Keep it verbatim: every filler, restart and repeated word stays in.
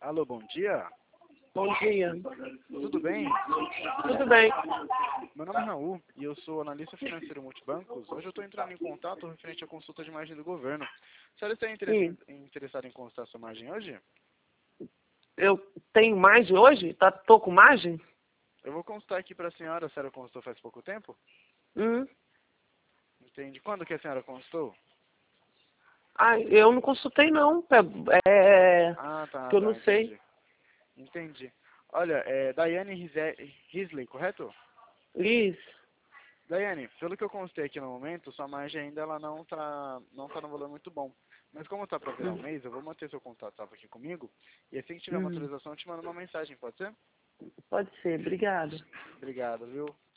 Alô, bom dia. Bom dia. Tudo bem? Tudo bem. Meu nome é Raul e eu sou analista financeiro multibancos. Hoje eu estou entrando em contato referente à consulta de margem do governo. A senhora está interess- interessada em consultar sua margem hoje? Eu tenho margem hoje? Tá, tô com margem? Eu vou consultar aqui para a senhora. A senhora consultou faz pouco tempo? Hum. Entende. Quando que a senhora consultou? Ah, eu não consultei não. É, Ah, tá, que eu tá, não sei. entendi. Entendi. Olha, é Daiane Rize- Risley, correto? Liz. Daiane, pelo que eu consultei aqui no momento, sua margem ainda ela não tá, não tá no valor muito bom. Mas como tá para virar um Hum. mês, eu vou manter seu contato salvo aqui comigo. E assim que tiver uma Hum. atualização, eu te mando uma mensagem, pode ser? Pode ser, obrigada. Obrigado, viu?